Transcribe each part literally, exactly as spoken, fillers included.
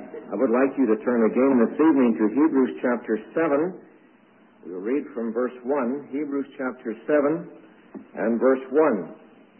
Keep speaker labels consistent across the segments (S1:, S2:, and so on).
S1: I would like you to turn again this evening to Hebrews chapter seven. We'll read from verse one, Hebrews chapter seven and verse one.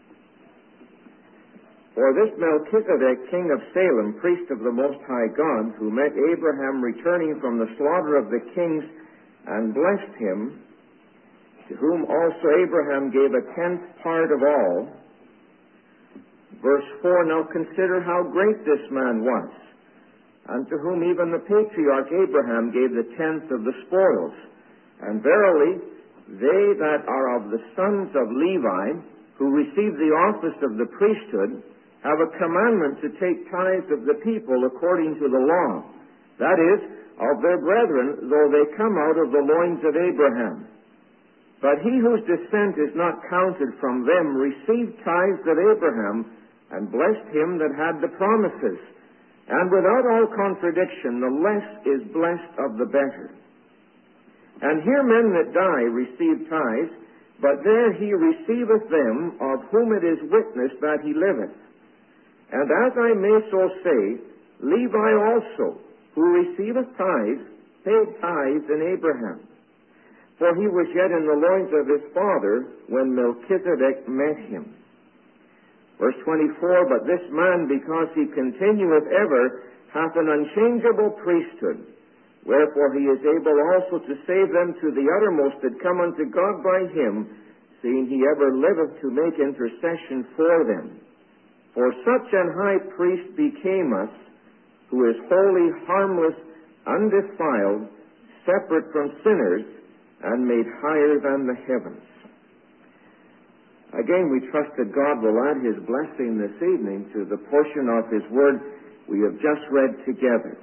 S1: For this Melchizedek, king of Salem, priest of the Most High God, who met Abraham returning from the slaughter of the kings and blessed him, to whom also Abraham gave a tenth part of all. Verse four, now consider how great this man was, unto whom even the patriarch Abraham gave the tenth of the spoils. And verily, they that are of the sons of Levi, who receive the office of the priesthood, have a commandment to take tithes of the people according to the law, that is, of their brethren, though they come out of the loins of Abraham. But he whose descent is not counted from them received tithes of Abraham, and blessed him that had the promises. And without all contradiction, the less is blessed of the better. And here men that die receive tithes, but there he receiveth them of whom it is witnessed that he liveth. And as I may so say, Levi also, who receiveth tithes, paid tithes in Abraham. For he was yet in the loins of his father when Melchizedek met him. Verse twenty-four, but this man, because he continueth ever, hath an unchangeable priesthood, wherefore he is able also to save them to the uttermost that come unto God by him, seeing he ever liveth to make intercession for them. For such an high priest became us, who is holy, harmless, undefiled, separate from sinners, and made higher than the heavens. Again, we trust that God will add his blessing this evening to the portion of his word we have just read together.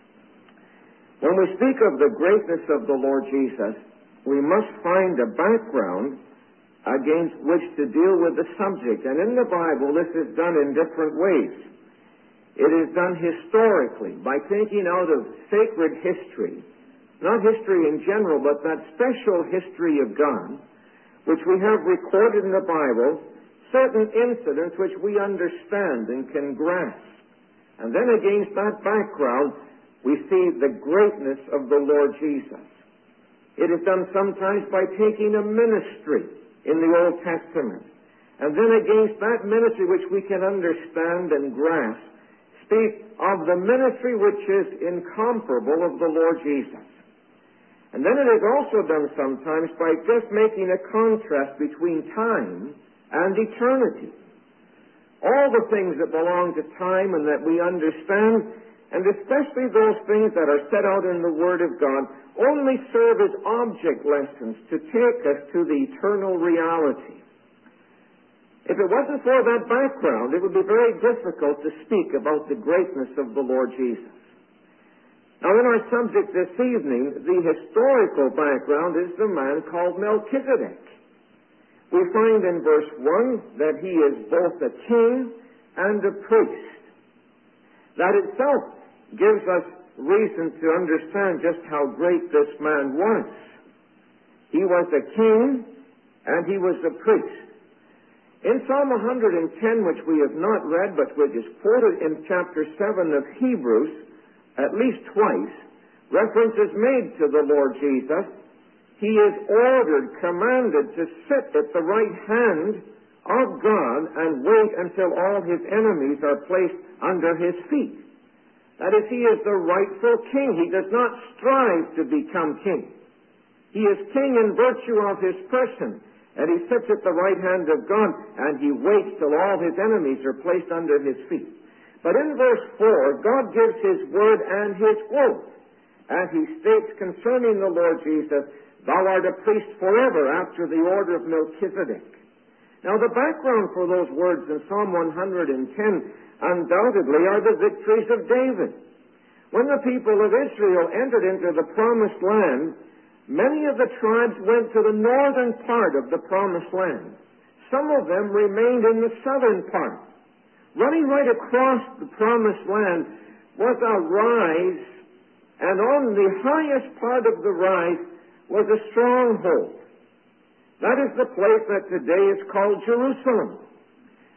S1: When we speak of the greatness of the Lord Jesus, we must find a background against which to deal with the subject. And in the Bible, this is done in different ways. It is done historically, by taking out of sacred history, not history in general, but that special history of God, which we have recorded in the Bible, certain incidents which we understand and can grasp. And then against that background, we see the greatness of the Lord Jesus. It is done sometimes by taking a ministry in the Old Testament. And then against that ministry which we can understand and grasp, speak of the ministry which is incomparable of the Lord Jesus. And then it is also done sometimes by just making a contrast between time and eternity. All the things that belong to time and that we understand, and especially those things that are set out in the Word of God, only serve as object lessons to take us to the eternal reality. If it wasn't for that background, it would be very difficult to speak about the greatness of the Lord Jesus. Now, in our subject this evening, the historical background is the man called Melchizedek. We find in verse one that he is both a king and a priest. That itself gives us reason to understand just how great this man was. He was a king and he was a priest. In Psalm one hundred ten, which we have not read, but which is quoted in chapter seven of Hebrews, at least twice, reference is made to the Lord Jesus. He is ordered, commanded to sit at the right hand of God and wait until all his enemies are placed under his feet. That is, he is the rightful king. He does not strive to become king. He is king in virtue of his person, and he sits at the right hand of God, and he waits till all his enemies are placed under his feet. But in verse four, God gives his word and his oath. And he states concerning the Lord Jesus, thou art a priest forever after the order of Melchizedek. Now the background for those words in Psalm one hundred ten undoubtedly are the victories of David. When the people of Israel entered into the promised land, many of the tribes went to the northern part of the promised land. Some of them remained in the southern part. Running right across the promised land was a rise, and on the highest part of the rise was a stronghold. That is the place that today is called Jerusalem.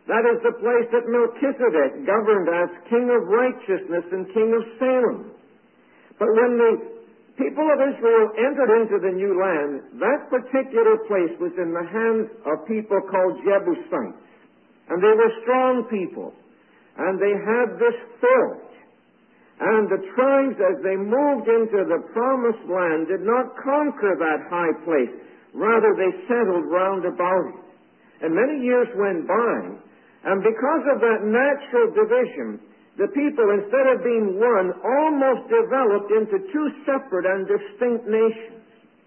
S1: That is the place that Melchizedek governed as King of Righteousness and King of Salem. But when the people of Israel entered into the new land, that particular place was in the hands of people called Jebusites. And they were strong people. And they had this fort. And the tribes, as they moved into the promised land, did not conquer that high place. Rather, they settled round about it. And many years went by, and because of that natural division, the people, instead of being one, almost developed into two separate and distinct nations.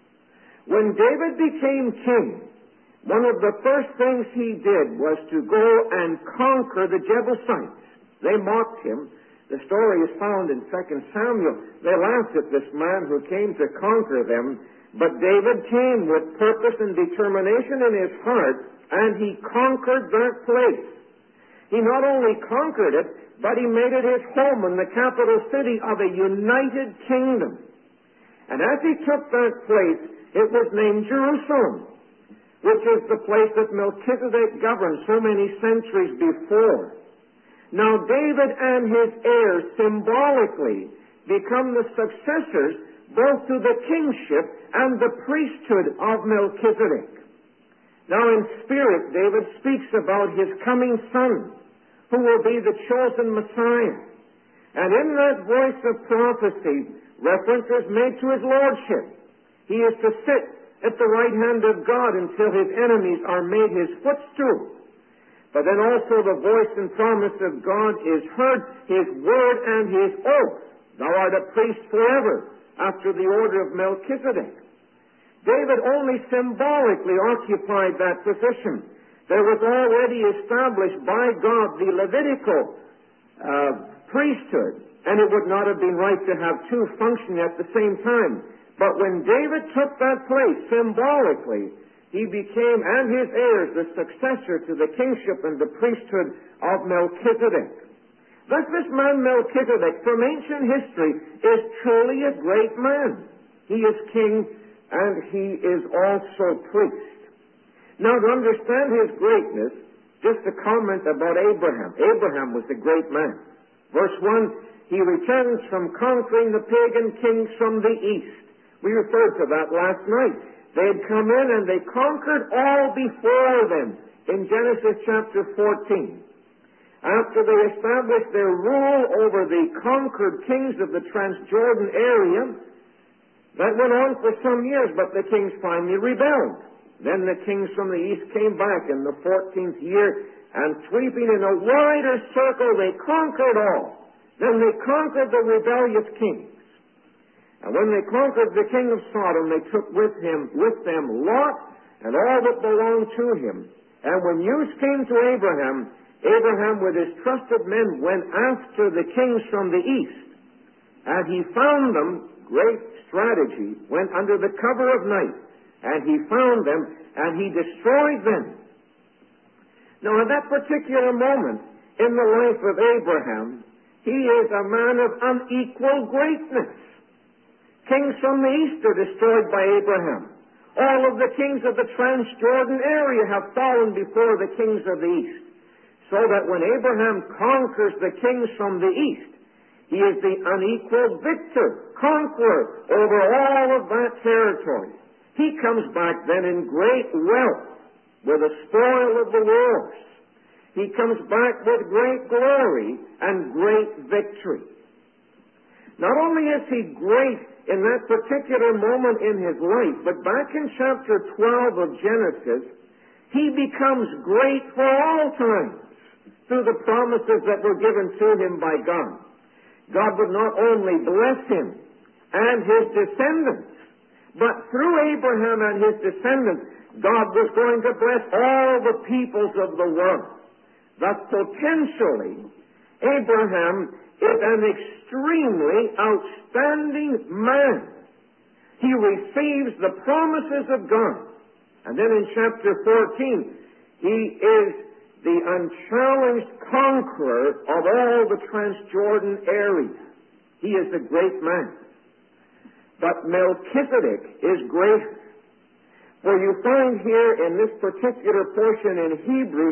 S1: When David became king, one of the first things he did was to go and conquer the Jebusites. They mocked him. The story is found in Second Samuel. They laughed at this man who came to conquer them, but David came with purpose and determination in his heart, and he conquered that place. He not only conquered it, but he made it his home in the capital city of a united kingdom. And as he took that place, it was named Jerusalem, which is the place that Melchizedek governed so many centuries before. Now David and his heirs symbolically become the successors both to the kingship and the priesthood of Melchizedek. Now in spirit, David speaks about his coming son, who will be the chosen Messiah. And in that voice of prophecy, reference is made to his lordship. He is to sit at the right hand of God until his enemies are made his footstool. But then also the voice and promise of God is heard, his word and his oath. Thou art a priest forever, after the order of Melchizedek. David only symbolically occupied that position. There was already established by God the Levitical uh, priesthood, and it would not have been right to have two functioning at the same time. But when David took that place symbolically, he became, and his heirs, the successor to the kingship and the priesthood of Melchizedek. Thus this man Melchizedek, from ancient history, is truly a great man. He is king, and he is also priest. Now, to understand his greatness, just a comment about Abraham. Abraham was a great man. Verse one, he returns from conquering the pagan kings from the east. We referred to that last night. They had come in and they conquered all before them in Genesis chapter fourteen. After they established their rule over the conquered kings of the Transjordan area, that went on for some years, but the kings finally rebelled. Then the kings from the east came back in the fourteenth year, and sweeping in a wider circle, they conquered all. Then they conquered the rebellious kings. And when they conquered the king of Sodom, they took with him, with them Lot and all that belonged to him. And when news came to Abraham, Abraham with his trusted men went after the kings from the east. And he found them, great strategy, went under the cover of night. And he found them, and he destroyed them. Now, at that particular moment in the life of Abraham, he is a man of unequal greatness. Kings from the east are destroyed by Abraham. All of the kings of the Transjordan area have fallen before the kings of the east. So that when Abraham conquers the kings from the east, he is the unequal victor, conqueror over all of that territory. He comes back then in great wealth, with the spoil of the wars. He comes back with great glory and great victory. Not only is he great in that particular moment in his life, but back in chapter twelve of Genesis, he becomes great for all times through the promises that were given to him by God. God would not only bless him and his descendants, but through Abraham and his descendants, God was going to bless all the peoples of the world. Thus, potentially, Abraham is an extremely outstanding man. He receives the promises of God. And then in chapter fourteen, he is the unchallenged conqueror of all the Transjordan area. He is a great man. But Melchizedek is greater. For you find here in this particular portion in Hebrews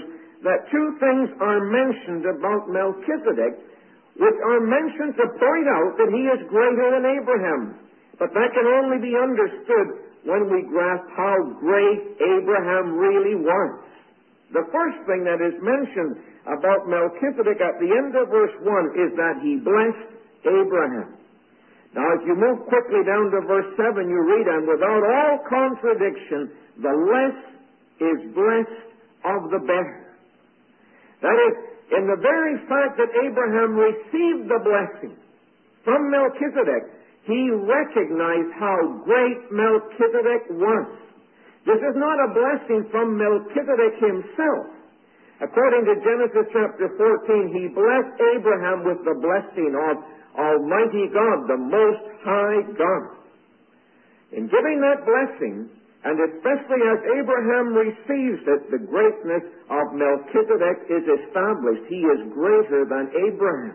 S1: that two things are mentioned about Melchizedek, which are mentioned to point out that he is greater than Abraham. But that can only be understood when we grasp how great Abraham really was. The first thing that is mentioned about Melchizedek at the end of verse one is that he blessed Abraham. Now, if you move quickly down to verse seven, you read, and without all contradiction, the less is blessed of the better. That is, in the very fact that Abraham received the blessing from Melchizedek, he recognized how great Melchizedek was. This is not a blessing from Melchizedek himself. According to Genesis chapter fourteen, he blessed Abraham with the blessing of Almighty God, the Most High God. In giving that blessing, and especially as Abraham receives it, the greatness of Melchizedek is established. He is greater than Abraham.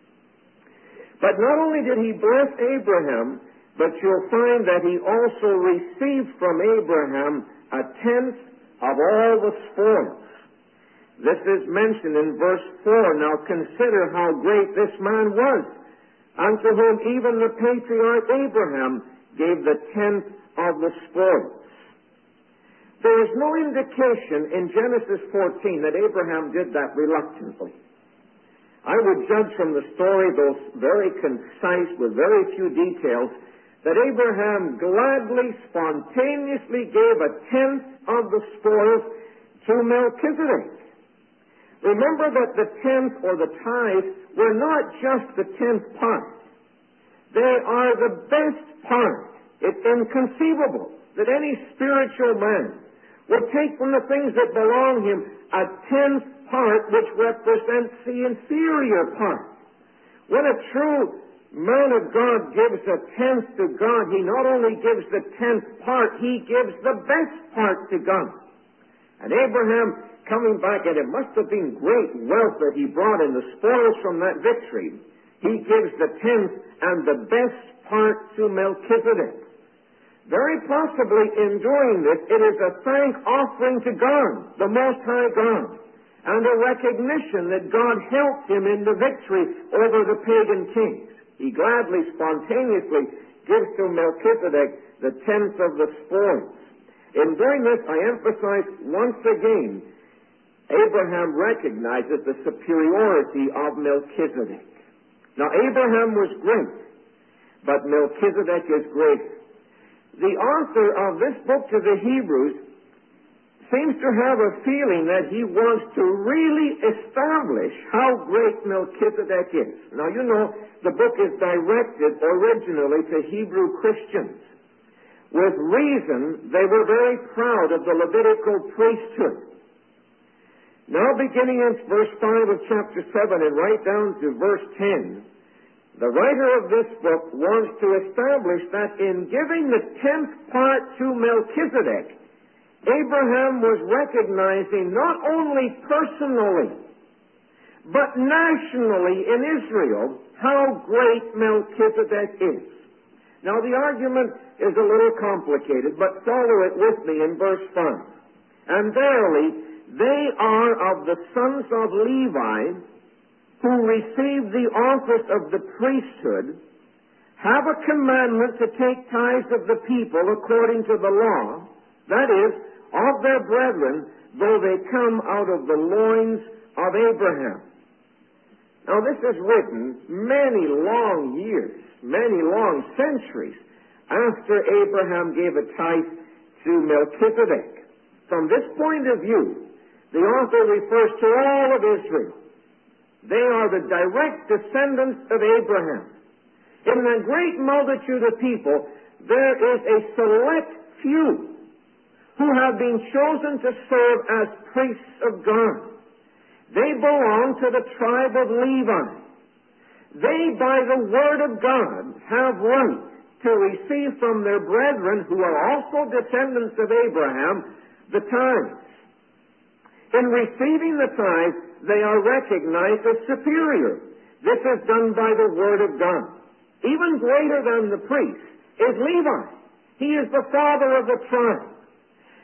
S1: But not only did he bless Abraham, but you'll find that he also received from Abraham a tenth of all the spoils. This is mentioned in verse four. Now consider how great this man was, unto whom even the patriarch Abraham gave the tenth of the spoils. There is no indication in Genesis fourteen that Abraham did that reluctantly. I would judge from the story, though very concise with very few details, that Abraham gladly, spontaneously gave a tenth of the spoils to Melchizedek. Remember that the tenth or the tithe were not just the tenth part. They are the best part. It's inconceivable that any spiritual man would take from the things that belong him a tenth part which represents the inferior part. When a true man of God gives a tenth to God, he not only gives the tenth part, he gives the best part to God. And Abraham, coming back, and it must have been great wealth that he brought in the spoils from that victory, he gives the tenth and the best part to Melchizedek. Very possibly in doing this, it is a thank offering to God, the Most High God, and a recognition that God helped him in the victory over the pagan kings. He gladly, spontaneously gives to Melchizedek the tenth of the spoils. In doing this, I emphasize once again, Abraham recognizes the superiority of Melchizedek. Now, Abraham was great, but Melchizedek is greater. The author of this book to the Hebrews seems to have a feeling that he wants to really establish how great Melchizedek is. Now, you know, the book is directed originally to Hebrew Christians. With reason, they were very proud of the Levitical priesthood. Now, beginning in verse five of chapter seven and right down to verse ten, the writer of this book wants to establish that in giving the tenth part to Melchizedek, Abraham was recognizing not only personally, but nationally in Israel how great Melchizedek is. Now, the argument is a little complicated, but follow it with me in verse five. And verily, they are of the sons of Levi, who receive the office of the priesthood, have a commandment to take tithes of the people according to the law, that is, of their brethren, though they come out of the loins of Abraham. Now, this is written many long years, many long centuries after Abraham gave a tithe to Melchizedek. From this point of view, the author refers to all of Israel. They are the direct descendants of Abraham. In the great multitude of people, there is a select few who have been chosen to serve as priests of God. They belong to the tribe of Levi. They, by the word of God, have right to receive from their brethren, who are also descendants of Abraham, the tithes. In receiving the tithes, they are recognized as superior. This is done by the word of God. Even greater than the priest is Levi. He is the father of the tribe.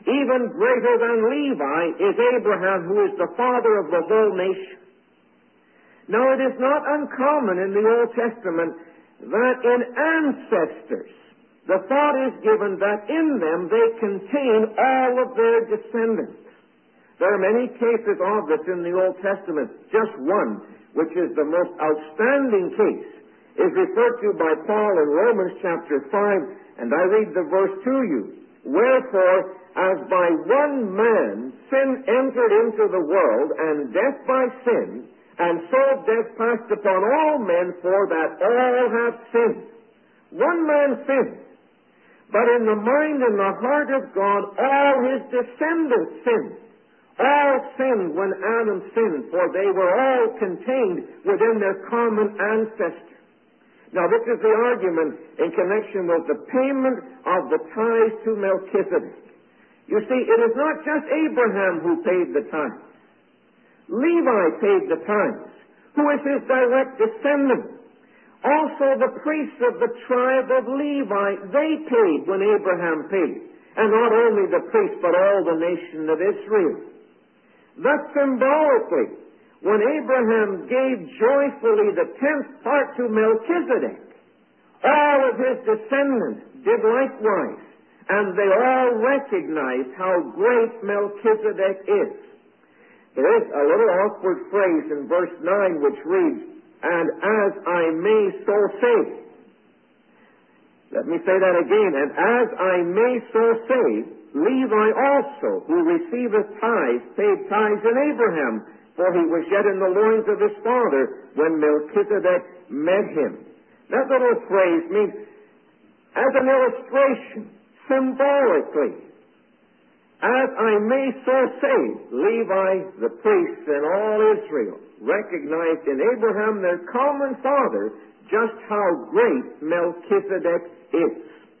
S1: even greater than Levi, is Abraham, who is the father of the whole nation. Now, it is not uncommon in the Old Testament that in ancestors, the thought is given that in them they contain all of their descendants. There are many cases of this in the Old Testament. Just one, which is the most outstanding case, is referred to by Paul in Romans chapter five, and I read the verse to you. Wherefore, as by one man sin entered into the world, and death by sin, and so death passed upon all men, for that all have sinned. One man sinned, but in the mind and the heart of God, all his descendants sinned. All sinned when Adam sinned, for they were all contained within their common ancestor. Now, this is the argument in connection with the payment of the tithes to Melchizedek. You see, it is not just Abraham who paid the tithes. Levi paid the tithes, who is his direct descendant. Also, the priests of the tribe of Levi, they paid when Abraham paid. And not only the priests, but all the nation of Israel. Thus, symbolically, when Abraham gave joyfully the tenth part to Melchizedek, all of his descendants did likewise, and they all recognized how great Melchizedek is. There is a little awkward phrase in verse nine which reads, "And as I may so say." Let me say that again. "And as I may so say, Levi also, who receiveth tithes, paid tithes in Abraham, for he was yet in the loins of his father when Melchizedek met him." That little phrase means, as an illustration, symbolically, as I may so say, Levi, the priests, and all Israel recognized in Abraham, their common father, just how great Melchizedek is.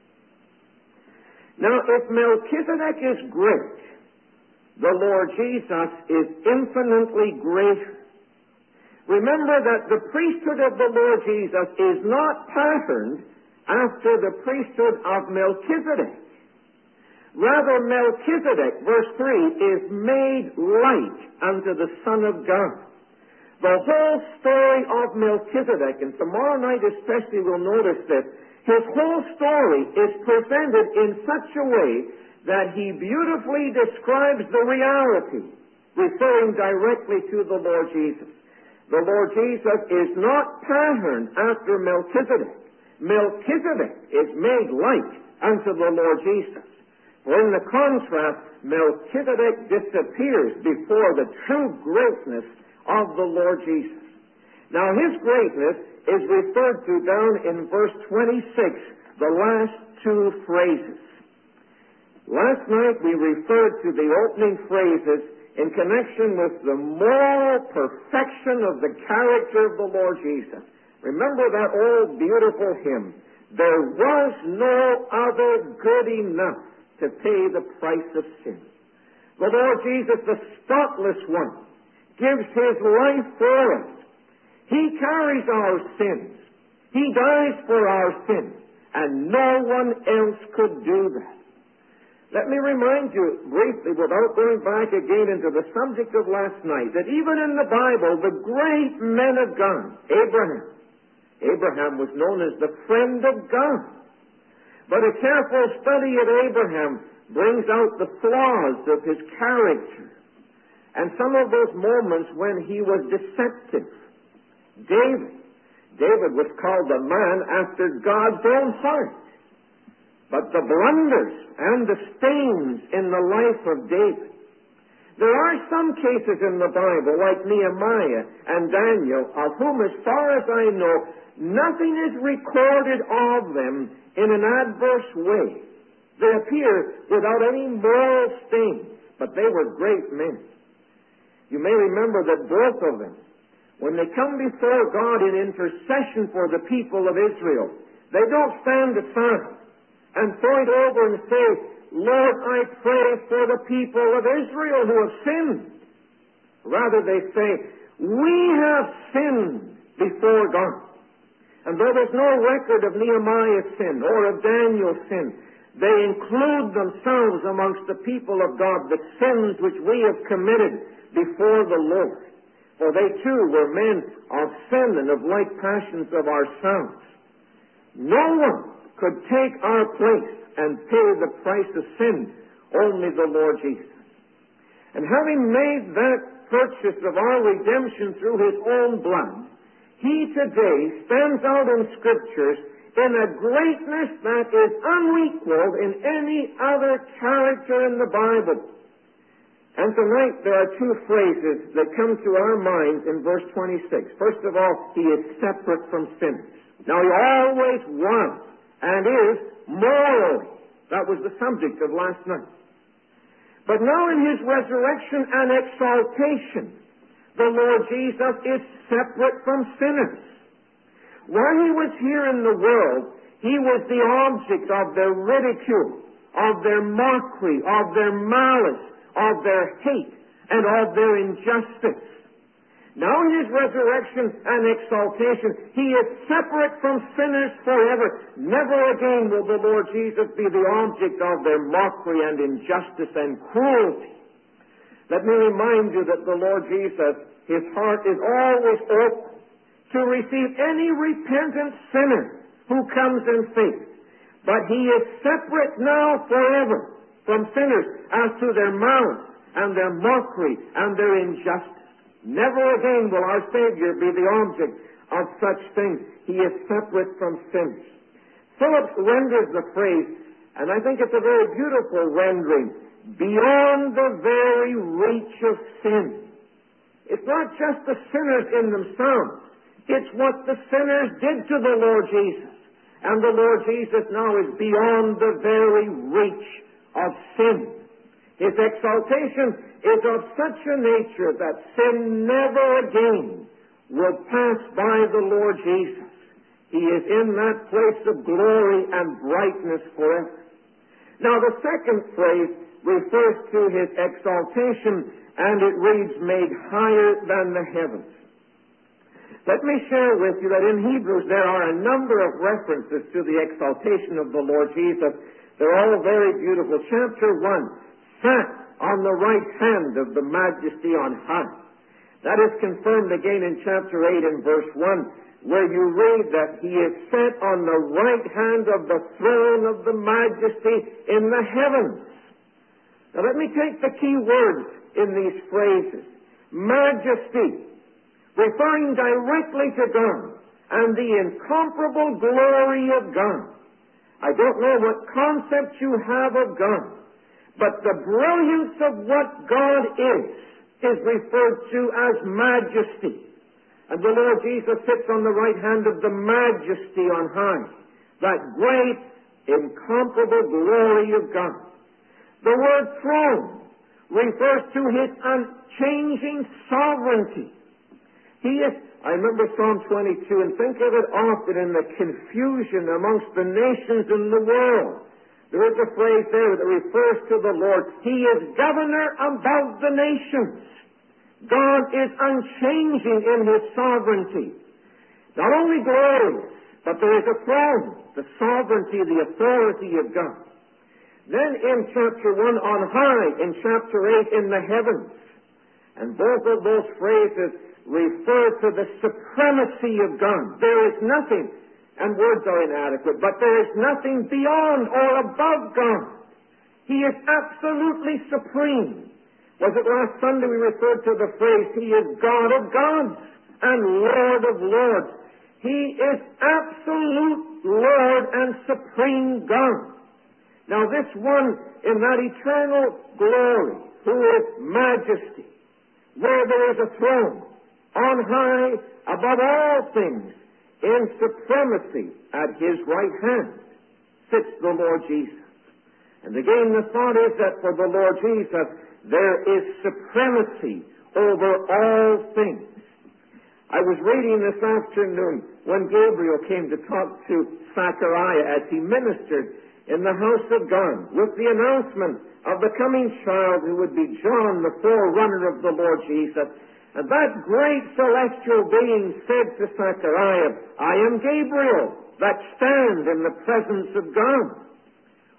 S1: Now, if Melchizedek is great, the Lord Jesus is infinitely greater. Remember that the priesthood of the Lord Jesus is not patterned after the priesthood of Melchizedek. Rather, Melchizedek, verse three, is made like unto the Son of God. The whole story of Melchizedek, and tomorrow night especially we'll notice this, his whole story is presented in such a way that he beautifully describes the reality, referring directly to the Lord Jesus. The Lord Jesus is not patterned after Melchizedek. Melchizedek is made like unto the Lord Jesus. For in the contrast, Melchizedek disappears before the true greatness of the Lord Jesus. Now, his greatness is referred to down in verse twenty-six, the last two phrases. Last night we referred to the opening phrases in connection with the moral perfection of the character of the Lord Jesus. Remember that old beautiful hymn, "There was no other good enough to pay the price of sin." The Lord Jesus, the spotless one, gives his life for us. He carries our sins. He dies for our sins. And no one else could do that. Let me remind you briefly, without going back again into the subject of last night, that even in the Bible, the great men of God, Abraham, Abraham was known as the friend of God. But a careful study of Abraham brings out the flaws of his character and some of those moments when he was deceptive. David. David was called a man after God's own heart. But the blunders and the stains in the life of David. There are some cases in the Bible, like Nehemiah and Daniel, of whom, as far as I know, nothing is recorded of them in an adverse way. They appear without any moral stain, but they were great men. You may remember that both of them, when they come before God in intercession for the people of Israel, they don't stand aside and point over and say, "Lord, I pray for the people of Israel who have sinned." Rather, they say, "We have sinned before God." And though there's no record of Nehemiah's sin or of Daniel's sin, They include themselves amongst the people of God, the sins which we have committed before the Lord. For they too were men of sin and of like passions of ourselves. No one could take our place and pay the price of sin, only the Lord Jesus. And having made that purchase of our redemption through His own blood, He today stands out in Scriptures in a greatness that is unequaled in any other character in the Bible. And tonight there are two phrases that come to our minds in verse twenty-six. First of all, He is separate from sinners. Now, He always was and is morally. That was the subject of last night. But now in His resurrection and exaltation, the Lord Jesus is separate from sinners. While He was here in the world, He was the object of their ridicule, of their mockery, of their malice, of their hate, and of their injustice. Now in His resurrection and exaltation, He is separate from sinners forever. Never again will the Lord Jesus be the object of their mockery and injustice and cruelty. Let me remind you that the Lord Jesus, His heart is always open to receive any repentant sinner who comes in faith. But He is separate now forever from sinners as to their malice and their mockery and their injustice. Never again will our Savior be the object of such things. He is separate from sinners. Phillips renders the phrase, and I think it's a very beautiful rendering, beyond the very reach of sin. It's not just the sinners in themselves. It's what the sinners did to the Lord Jesus. And the Lord Jesus now is beyond the very reach of sin. His exaltation is of such a nature that sin never again will pass by the Lord Jesus. He is in that place of glory and brightness forever. Now the second phrase refers to His exaltation, and it reads, made higher than the heavens. Let me share with you that in Hebrews there are a number of references to the exaltation of the Lord Jesus. They're all very beautiful. Chapter one, sat on the right hand of the Majesty on high. That is confirmed again in chapter eight and verse one, where you read that He is set on the right hand of the throne of the Majesty in the heavens. Now let me take the key words in these phrases. Majesty, referring directly to God and the incomparable glory of God. I don't know what concept you have of God, but the brilliance of what God is, is referred to as majesty. And the Lord Jesus sits on the right hand of the Majesty on high, that great, incomparable glory of God. The word throne refers to His unchanging sovereignty. He is, I remember Psalm twenty-two, and think of it often in the confusion amongst the nations in the world. There is a phrase there that refers to the Lord. He is governor above the nations. God is unchanging in His sovereignty. Not only glorious, but there is a throne, the sovereignty, the authority of God. Then in chapter one, on high, in chapter eight, in the heavens. And both of those phrases refer to the supremacy of God. There is nothing, and words are inadequate, but there is nothing beyond or above God. He is absolutely supreme. Was it last Sunday we referred to the phrase, He is God of gods and Lord of lords. He is absolute Lord and supreme God. Now this one in that eternal glory, who is majesty, where there is a throne, on high, above all things, in supremacy at His right hand, sits the Lord Jesus. And again, the thought is that for the Lord Jesus, there is supremacy over all things. I was reading this afternoon when Gabriel came to talk to Zechariah as he ministered in the house of God with the announcement of the coming child who would be John, the forerunner of the Lord Jesus. And that great celestial being said to Zechariah, I am Gabriel, that stand in the presence of God.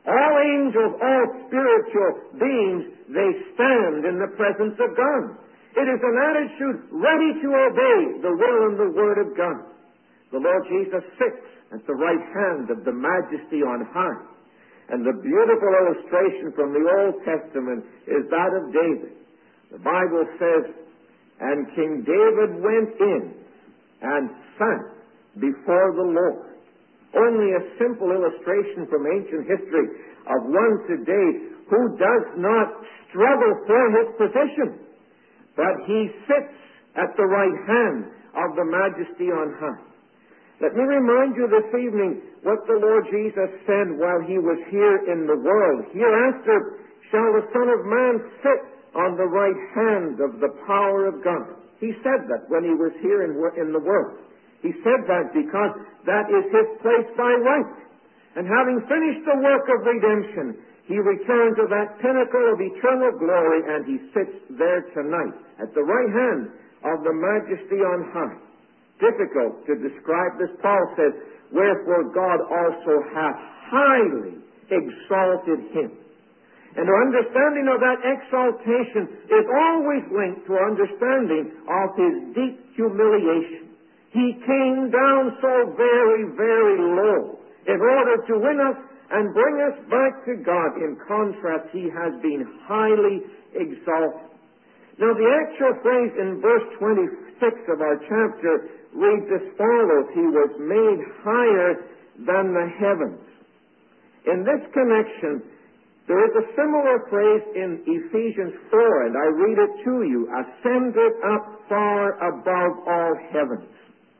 S1: All angels, all spiritual beings, they stand in the presence of God. It is an attitude ready to obey the will and the word of God. The Lord Jesus sits at the right hand of the Majesty on high. And the beautiful illustration from the Old Testament is that of David. The Bible says, "And King David went in and sat before the Lord." Only a simple illustration from ancient history of one today who does not struggle for his position, but he sits at the right hand of the Majesty on high. Let me remind you this evening what the Lord Jesus said while he was here in the world. "Hereafter shall the Son of Man sit on the right hand of the power of God." He said that when he was here in, in the world. He said that because that is his place by right. And having finished the work of redemption, he returned to that pinnacle of eternal glory, and he sits there tonight at the right hand of the Majesty on high. Difficult to describe this. Paul says, "Wherefore God also hath highly exalted him." And our understanding of that exaltation is always linked to our understanding of his deep humiliation. He came down so very, very low in order to win us and bring us back to God. In contrast, he has been highly exalted. Now, the actual phrase in verse twenty-six of our chapter reads as follows: "He was made higher than the heavens." In this connection, there is a similar phrase in Ephesians four, and I read it to you: "Ascended up far above all heavens."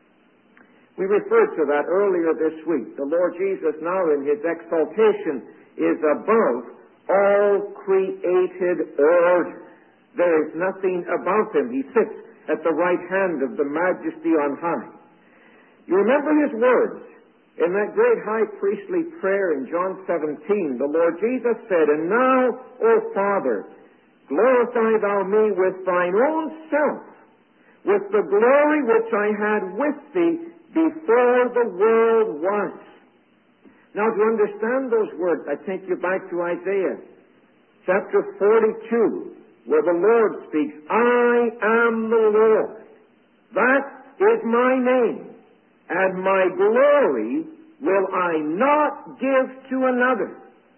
S1: We referred to that earlier this week. The Lord Jesus now in his exaltation is above all created order. There is nothing above him. He sits at the right hand of the Majesty on high. You remember his words in that great high priestly prayer in John seventeen. The Lord Jesus said, "And now, O Father, glorify thou me with thine own self, with the glory which I had with thee before the world was." Now, to understand those words, I take you back to Isaiah chapter forty-two, where the Lord speaks, "I am the Lord. That is my name, and my glory will I not give to another."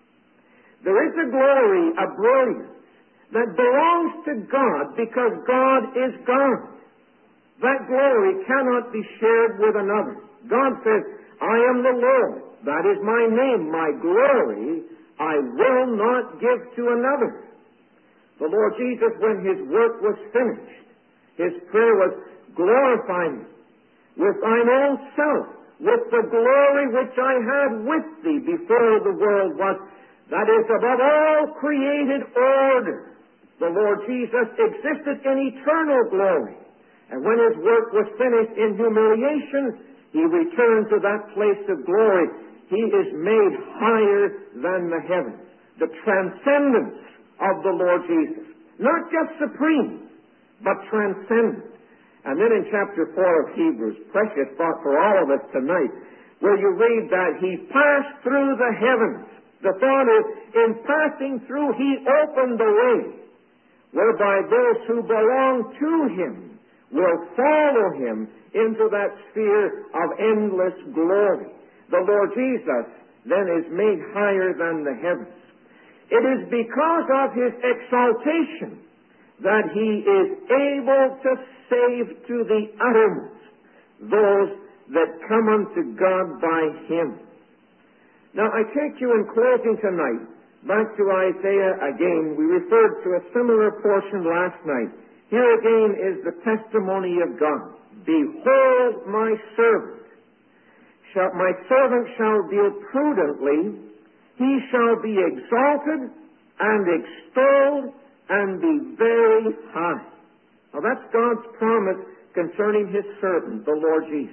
S1: There is a glory, a brilliance, that belongs to God because God is God. That glory cannot be shared with another. God says, "I am the Lord. That is my name. My glory I will not give to another." The Lord Jesus, when his work was finished, his prayer was, "Glorify me with thine own self, with the glory which I had with thee before the world was." That is above all created order. The Lord Jesus existed in eternal glory. And when his work was finished in humiliation, he returned to that place of glory. He is made higher than the heavens. The transcendence of the Lord Jesus. Not just supreme, but transcendent. And then in chapter four of Hebrews, precious thought for all of us tonight, where you read that he passed through the heavens. The thought is, in passing through, he opened the way, whereby those who belong to him will follow him into that sphere of endless glory. The Lord Jesus then is made higher than the heavens. It is because of his exaltation that he is able to save to the uttermost those that come unto God by him. Now, I take you in closing tonight back to Isaiah again. We referred to a similar portion last night. Here again is the testimony of God. "Behold my servant. Shall, my servant shall deal prudently. He shall be exalted and extolled and be very high." Now that's God's promise concerning his servant, the Lord Jesus.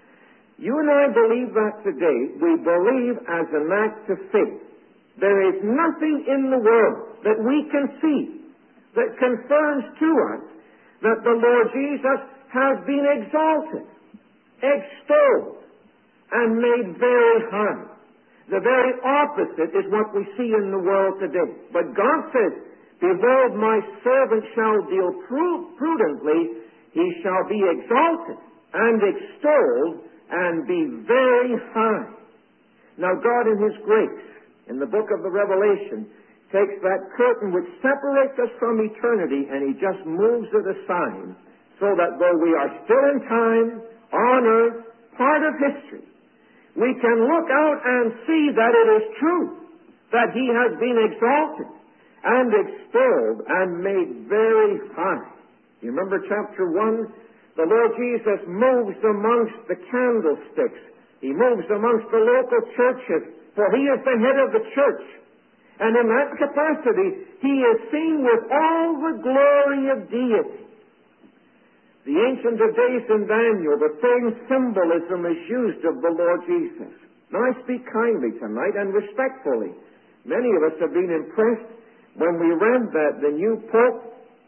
S1: You and I believe that today. We believe as an act of faith. There is nothing in the world that we can see that confirms to us that the Lord Jesus has been exalted, extolled, and made very high. The very opposite is what we see in the world today. But God says, behold, my servant shall deal prudently. He shall be exalted and extolled and be very high. Now God in His grace, in the book of the Revelation, takes that curtain which separates us from eternity and He just moves it aside so that though we are still in time, on earth, part of history, we can look out and see that it is true, that He has been exalted and extolled and made very high. You remember chapter one? The Lord Jesus moves amongst the candlesticks. He moves amongst the local churches, for He is the head of the church. And in that capacity, He is seen with all the glory of deity. The Ancient of Days in Daniel, the same symbolism is used of the Lord Jesus. Now I speak kindly tonight and respectfully. Many of us have been impressed when we read that the new Pope,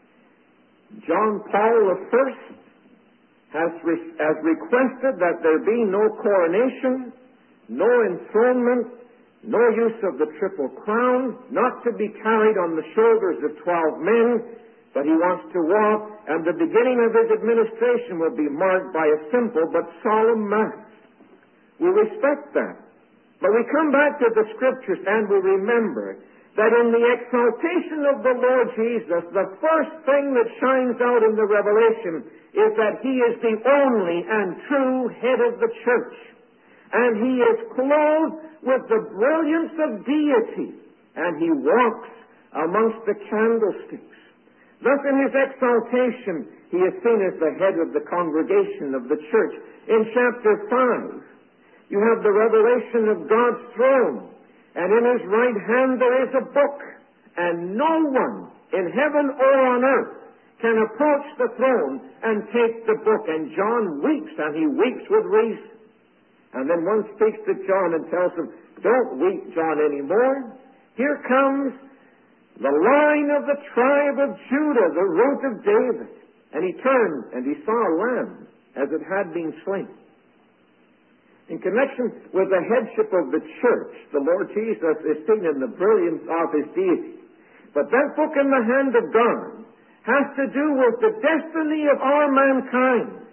S1: John Paul the First, has, re- has requested that there be no coronation, no enthronement, no use of the Triple Crown, not to be carried on the shoulders of twelve men, but he wants to walk, and the beginning of his administration will be marked by a simple but solemn Mass. We respect that. But we come back to the Scriptures and we remember that in the exaltation of the Lord Jesus, the first thing that shines out in the Revelation is that He is the only and true head of the church. And He is clothed with the brilliance of deity, and He walks amongst the candlesticks. Thus in His exaltation, He is seen as the head of the congregation of the church. In chapter five, you have the revelation of God's throne, and in His right hand there is a book, and no one in heaven or on earth can approach the throne and take the book. And John weeps, and he weeps with reason. And then one speaks to John and tells him, don't weep, John, anymore. Here comes the line of the tribe of Judah, the root of David. And he turned, and he saw a lamb as it had been slain. In connection with the headship of the church, the Lord Jesus is seen in the brilliance of His deity. But that book in the hand of God has to do with the destiny of our mankind,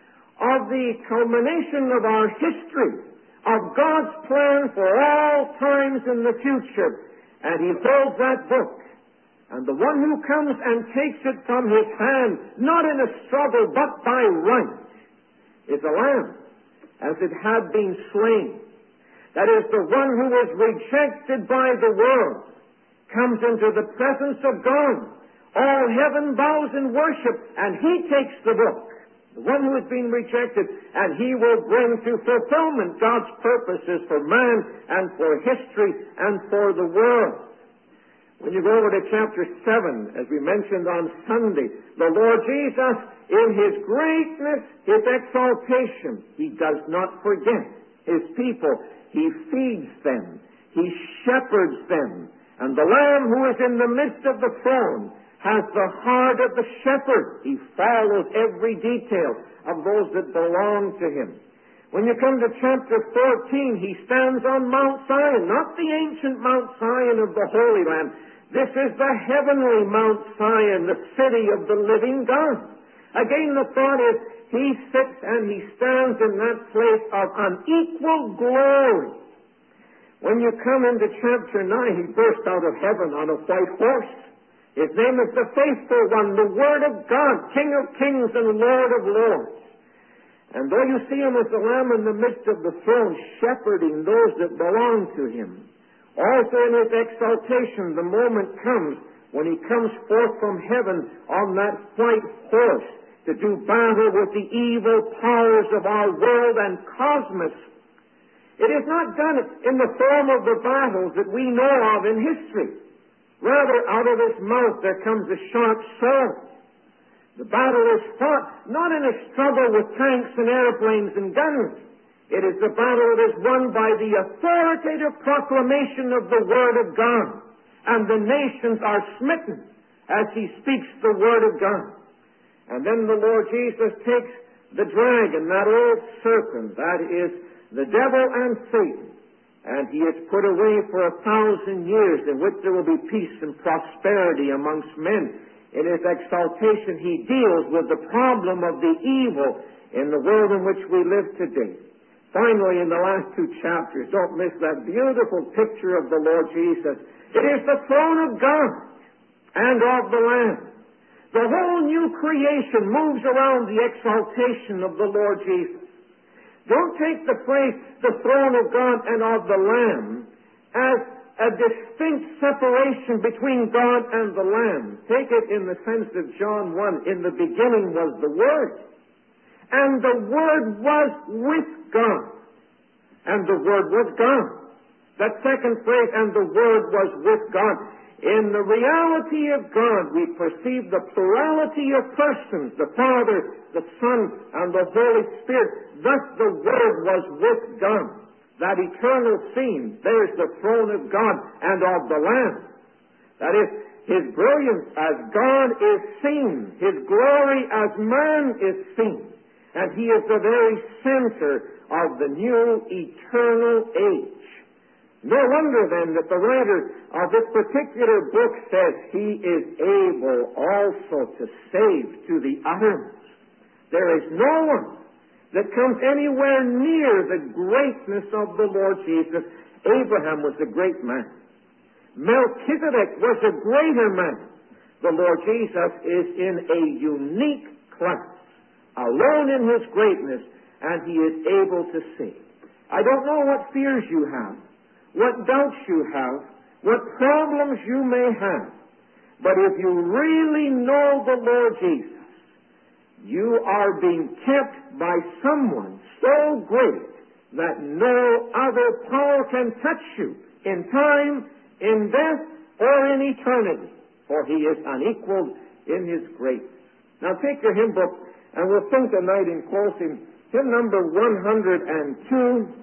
S1: of the culmination of our history, of God's plan for all times in the future. And He holds that book. And the one who comes and takes it from His hand, not in a struggle, but by right, is a lamb, as it had been slain. That is, the one who was rejected by the world comes into the presence of God. All heaven bows in worship, and He takes the book, the one who has been rejected, and He will bring to fulfillment God's purposes for man and for history and for the world. When you go over to chapter seven, as we mentioned on Sunday, the Lord Jesus, in His greatness, His exaltation, He does not forget His people. He feeds them. He shepherds them. And the Lamb who is in the midst of the throne has the heart of the shepherd. He follows every detail of those that belong to Him. When you come to chapter fourteen, He stands on Mount Zion, not the ancient Mount Zion of the Holy Land. This is the heavenly Mount Zion, the city of the living God. Again, the thought is, He sits and He stands in that place of unequal glory. When you come into chapter nine, He burst out of heaven on a white horse. His name is the Faithful One, the Word of God, King of Kings and Lord of Lords. And though you see Him as the Lamb in the midst of the throne, shepherding those that belong to Him, also in His exaltation, the moment comes when He comes forth from heaven on that white horse to do battle with the evil powers of our world and cosmos. It is not done in the form of the battles that we know of in history. Rather, out of His mouth there comes a sharp sword. The battle is fought not in a struggle with tanks and airplanes and guns. It is the battle that is won by the authoritative proclamation of the Word of God. And the nations are smitten as He speaks the Word of God. And then the Lord Jesus takes the dragon, that old serpent, that is the devil and Satan, and he is put away for a thousand years, in which there will be peace and prosperity amongst men. In his exaltation, he deals with the problem of the evil in the world in which we live today. Finally, in the last two chapters, don't miss that beautiful picture of the Lord Jesus. It is the throne of God and of the Lamb. The whole new creation moves around the exaltation of the Lord Jesus. Don't take the phrase, the throne of God and of the Lamb, as a distinct separation between God and the Lamb. Take it in the sense of John one, in the beginning was the Word, and the Word was with God, and the Word was God. That second phrase, and the Word was with God. In the reality of God, we perceive the plurality of persons, the Father, the Son, and the Holy Spirit. Thus the Word was with God. That eternal scene, there's the throne of God and of the Lamb. That is, His brilliance as God is seen, His glory as man is seen, and He is the very center of the new eternal age. No wonder then that the writer of this particular book says He is able also to save to the uttermost. There is no one that comes anywhere near the greatness of the Lord Jesus. Abraham was a great man. Melchizedek was a greater man. The Lord Jesus is in a unique class, alone in His greatness, and He is able to save. I don't know what fears you have, what doubts you have, what problems you may have, but if you really know the Lord Jesus, you are being kept by someone so great that no other power can touch you in time, in death, or in eternity, for He is unequaled in His greatness. Now take your hymn book, and we'll sing tonight in closing hymn number one hundred two.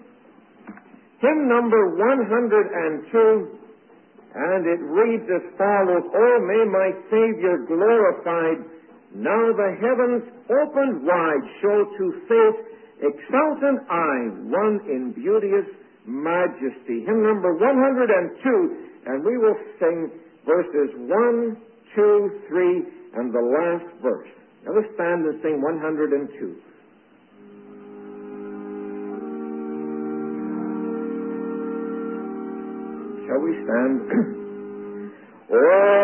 S1: Hymn number one hundred two, and it reads as follows: Oh, may my Savior glorified, now the heavens opened wide show to faith exultant eye one in beauteous majesty. Hymn number one hundred two, and we will sing verses one, two, three, and the last verse. Now let's stand and sing one hundred two. Shall we stand? Oh,